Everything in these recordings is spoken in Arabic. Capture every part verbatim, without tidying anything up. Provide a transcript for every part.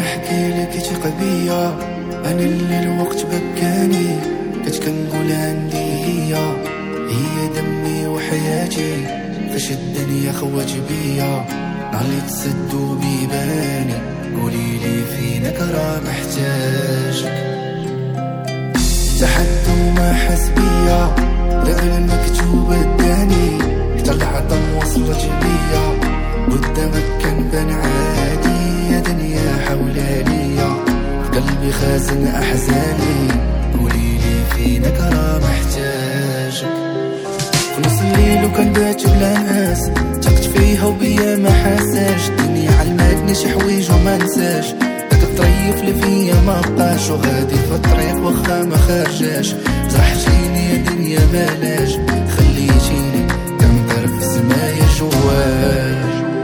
نحكي لك تيق بيا، انا اللي الوقت بكاني كنت كنقول عندي هي هي دمي وحياتي، فاش الدنيا خوات بيا نهار تسدو بيباني، قوليلي فينك راه محتاجك. تحد وما حس بيا داك المكتوب اداني، حتى العظم وصلت بيا قدامك كنبان عادي، يا دنيا حولها ليا في قلبي خازن احزاني، قوليلي فينك راه محتاجك. في نص الليل وكنبات بلا ناس تقت فيها وبيا ما حاساش، الدنيا علمتني شي حوايج وما نساش، داك الطريف اللي فيا ما بقاش، وغادي في الطريق واخا ما خرجاش، جرحتيني يا دنيا بلاش، خليتيني كنطير في السمايا جواك.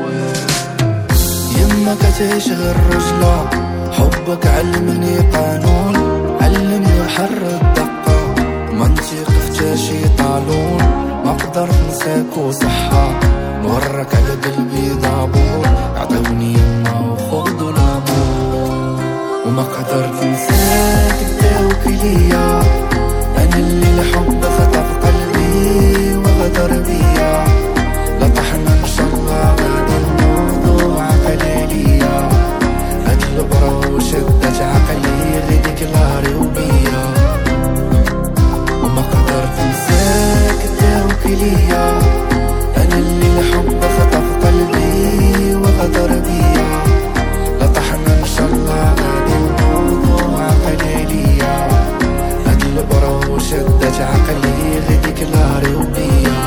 يما كتعيش غير رجلة، حبك علمني قانون، علمني حر الدقة، منطق فتى شي طالون، ما قدر نساك وصحة، نورك على قلبي ضابور، عطوني يما وخوضوا الامور، وما قدرت نساك داوك ليا، انا اللي الحب خطف قلبي وغدر بيا، لا طحنا ان شاء الله غادي الموضوع عقلاليا، هاد البرا وشدت عقلي غيرك لاري وبيا، وما قدرت نساك داوك ليا، انا اللي الحب خطف قلبي وغدر بيا، لا طحنا ان شاء الله غادي الموضوع عقلاليا، هاد البرا وشدت عقلي غيرك لاري وبيا.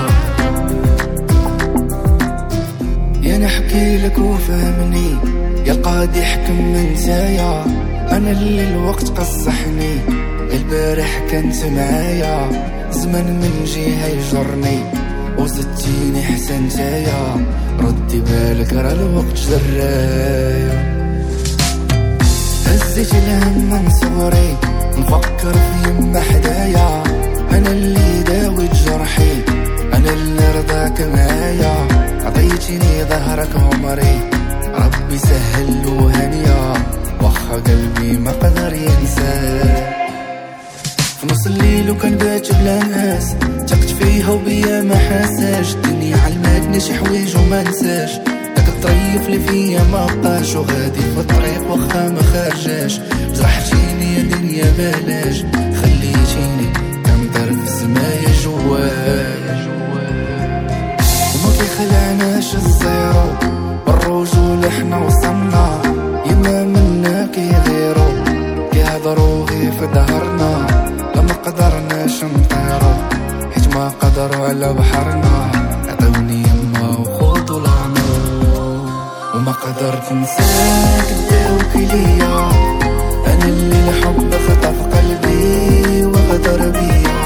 يا نحكي لك وفهمني يا القاضي حكم نسايا، انا اللي الوقت قصحني، البارح كنت معايا، زمن من جهه يجرني وزدتيني حسن نتايا، ردي بالك راه الوقت جرايا، هزيت الهم من صغري نفكر في يما حدايا، انا اللي داويت جرحي، انا اللي رضاك معايا، عطيتيني ظهرك عمري، ربي سهل وهنيا، واخا قلبي ما قدر ينساك. في نص الليل وكنبات بلا ناس تقت فيها وبيا ما حاساش، الدنيا علمتني شي حوايج وما نساش، داك الطريف اللي فيا ما بقاش، وغادي في الطريق واخا ما خرجاش، جرحتيني يا دنيا بلاش، خليتيني كنطير في السمايا جواك، وما كيخلعناش الزيرو بالرجول حنا وصلنا، يما منا كيغيرو كيهضرو غير في ظهرنا، لما قدرناش نطيرو حيت ما قدروا على بحرنا، عطوني يما وخوضوا العمر، وما قدرت نساك داوك ليا، انا اللي الحب خطف قلبي وغدر بيا،